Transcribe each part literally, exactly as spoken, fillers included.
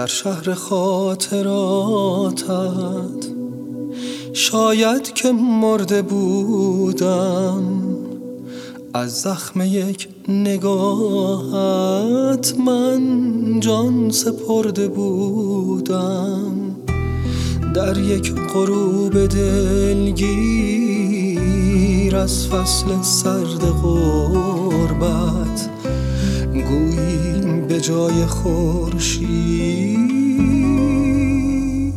در شهر خاطراتت شاید که مرده بودم، از زخم یک نگاهت من جان سپرده بودم. در یک غروب دلگیر از فصل سرد غربت گویی به جای خورشید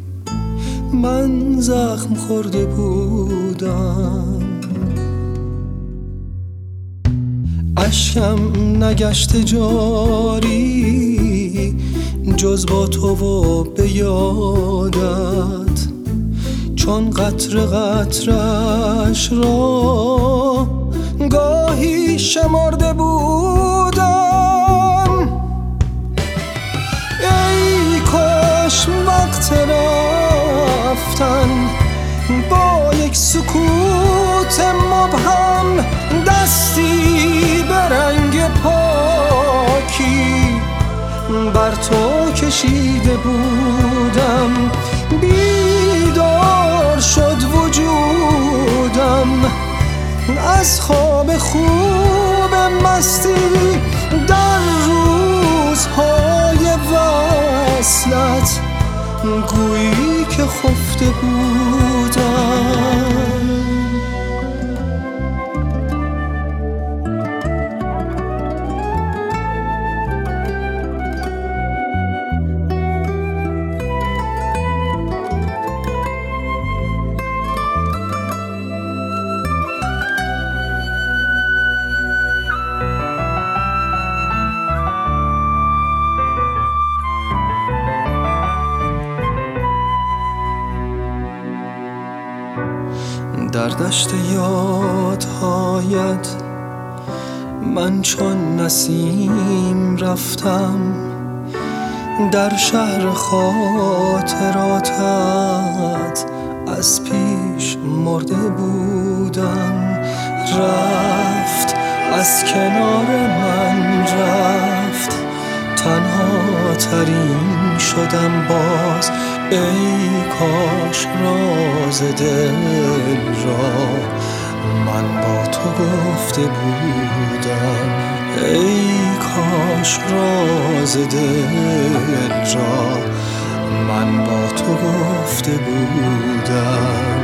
من زخم خورده بودم. اشکم نگشت جاری جز با تو و به یادت، چون قطره قطرش را گاهی شمرده بودم. ای کاش وقت رفتن با یک سکوت مبهم دستی به رنگ پاکی بر تو کشیده بودم. بیدار شد وجودم از خواب خوب مستی در روزهای وصلت، گویی که خفته بودم. در دشت یادهایت من چون نسیم رفتم، در شهر خاطراتت از پیش مرده بودم. رفت از کنار من رفت، تنها ترین شدم باز. ای کاش راز دل را من با تو گفته بودم. ای کاش راز دل را من با تو گفته بودم.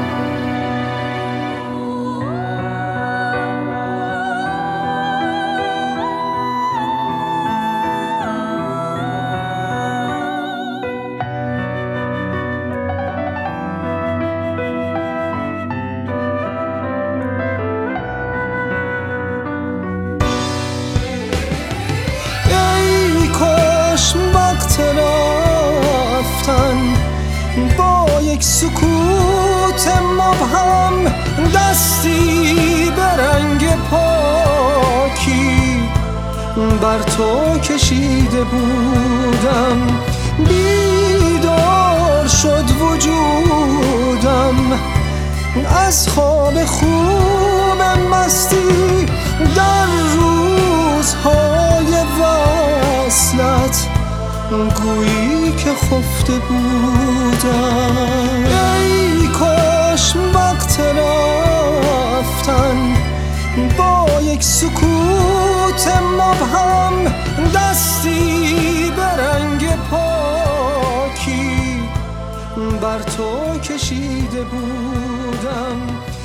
با یک سکوت مبهم دستی به رنگ پاکی بر تو کشیده بودم. بیدار شد وجودم از خواب خوب مستی در روزهای وصلت، گویی که خفته بودم. ای کاش وقت رفتن با یک سکوت مبهم دستی به رنگ پاکی بر تو کشیده بودم.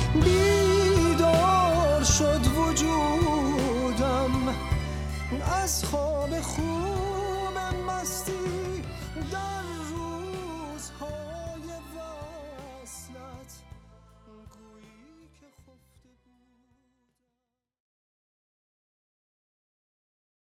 بیدار شد وجودم از خواب خوب مستی در روزها